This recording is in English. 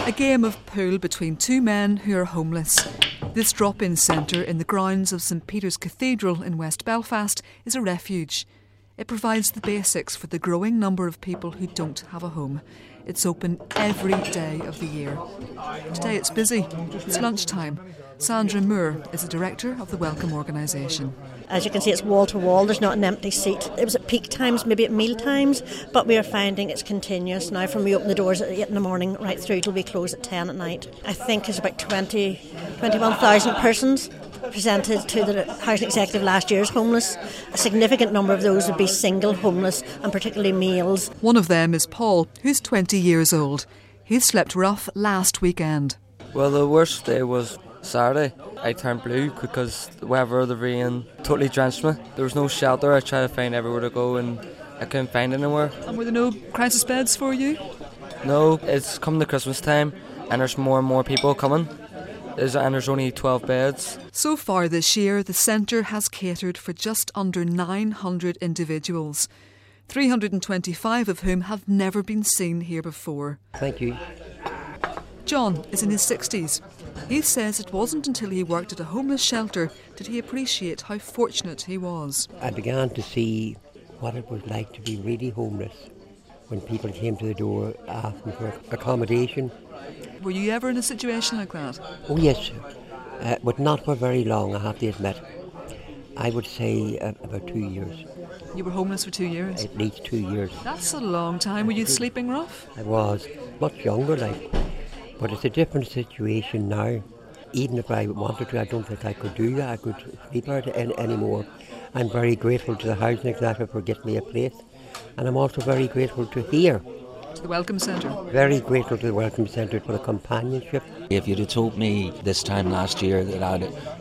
A game of pool between two men who are homeless. This drop-in centre in the grounds of St Peter's Cathedral in West Belfast is a refuge. It provides the basics for the growing number of people who don't have a home. It's open every day of the year. Today it's busy. It's lunchtime. Sandra Moore is the director of the Welcome organisation. As you can see, it's wall to wall. There's not an empty seat. It was at peak times, maybe at meal times, but we are finding it's continuous now from we open the doors at 8 in the morning right through till we close at 10 at night. I think there's about 21,000 persons presented to the Housing Executive last year as homeless. A significant number of those would be single homeless, and particularly males. One of them is Paul, who's 20 years old. He slept rough last weekend. Well, the worst day was Saturday. I turned blue because the weather, the rain, totally drenched me. There was no shelter. I tried to find everywhere to go and I couldn't find anywhere. And were there no crisis beds for you? No, it's come to Christmas time and there's more and more people coming. And there's only 12 beds. So far this year, the centre has catered for just under 900 individuals, 325 of whom have never been seen here before. Thank you. John is in his 60s. He says it wasn't until he worked at a homeless shelter did he appreciate how fortunate he was. I began to see what it was like to be really homeless when people came to the door asking for accommodation. Were you ever in a situation like that? Oh yes, but not for very long, I have to admit. I would say about 2 years. You were homeless for 2 years? At least 2 years. That's a long time. Were you sleeping rough? I was, much younger like. But it's a different situation now. Even if I wanted to, I don't think I could do that. I could sleep out anymore. I'm very grateful to the Housing Executive for getting me a place. And I'm also very grateful to here. To the Welcome Centre? Very grateful to the Welcome Centre for the companionship. If you'd have told me this time last year that I'd